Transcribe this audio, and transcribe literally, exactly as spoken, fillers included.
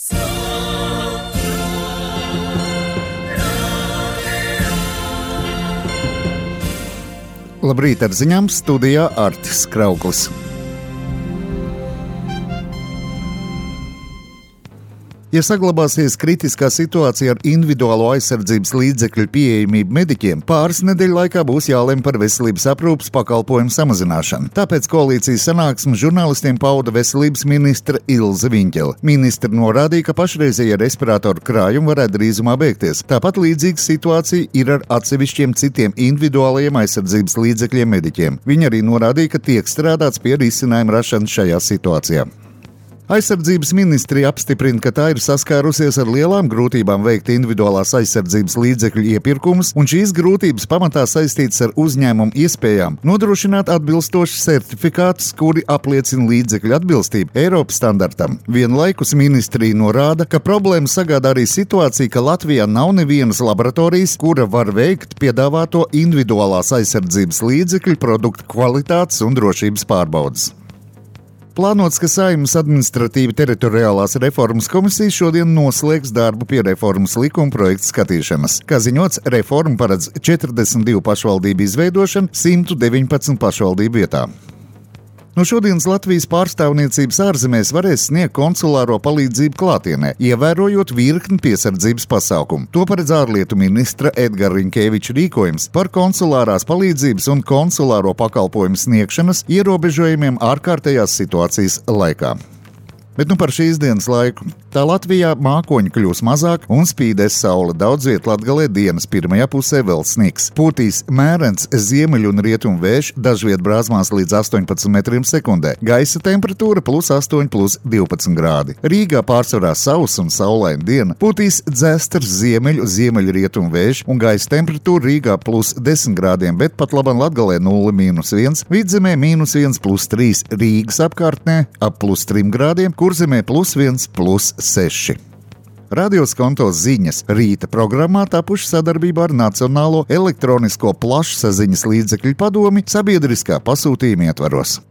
Labrīt, ar ziņām studijā Artis Krauklis. Ja saglabāsies kritiskā situācija ar individuālo aizsardzības līdzekļu pieejamību mediķiem, pāris nedēļu laikā būs jālemj par veselības aprūpes pakalpojumu samazināšanu. Tāpēc koalīcijas sanāksme žurnālistiem pauda veselības ministra Ilze Viņķele. Ministra norādīja, ka pašreizējie respiratoru krājumi varētu drīzumā beigties. Tāpat līdzīga situācija ir ar atsevišķiem citiem individuālajiem aizsardzības līdzekļiem mediķiem. Viņa arī norādīja, ka tiek strādāts pie risinājuma rašanas šajā situācijā. Aizsardzības ministrija apstiprina, ka tā ir saskārusies ar lielām grūtībām veikt individuālās aizsardzības līdzekļu iepirkumus, un šīs grūtības pamatā saistītas ar uzņēmumu iespējām nodrošināt atbilstošus certifikātus, kuri apliecina līdzekļu atbilstību Eiropas standartam. Vienlaikus ministrija norāda, ka problēma sagādā arī situācija, ka Latvijā nav nevienas laboratorijas, kura var veikt piedāvāto individuālās aizsardzības līdzekļu produktu kvalitātes un drošības pārbaudes. Plānots, ka Saeimas administratīva teritoriālās reformas komisija šodien noslēgs darbu pie reformas likuma projekta skatīšanas. Kā ziņots, reforma paredz četrdesmit divu pašvaldību izveidošanu simt deviņpadsmit pašvaldību vietā. No šodienas Latvijas pārstāvniecības ārzemēs varēs sniegt konsulāro palīdzību klātienē, ievērojot virkni piesardzības pasākumu. To paredz ārlietu ministra Edgara Rinkēviča rīkojums par konsulārās palīdzības un konsulāro pakalpojumu sniegšanas ierobežojumiem ārkārtējās situācijas laikā. Bet nu par šīs dienas laiku. Tā Latvijā mākoņi kļūs mazāk un spīdēs saule. Daudz viet Latgalē dienas pirmajā pusē vēl sniks. Pūtīs mērens ziemeļu un rietumu vējš, dažviet brāzmās līdz astoņpadsmit metriem sekundē. Gaisa temperatūra plus astoņi, plus divpadsmit grādi. Rīgā pārsvarā sausa un saulaina diena. Pūtīs dzestars ziemeļu, ziemeļu rietumu vējš un gaisa temperatūra Rīgā plus desmit grādiem, bet pat labam Latgalē nulle mīnus viens, Vidzemē mīnus viens, plus trīs, Rīgas apkārtnē ap plus trim grādiem, Kurzemē plus viens, plus seši. Radio Skonto ziņas rīta programmā tapuši sadarbībā ar Nacionālo elektronisko plašsaziņas līdzekļu padomi sabiedriskā pasūtījuma ietvaros.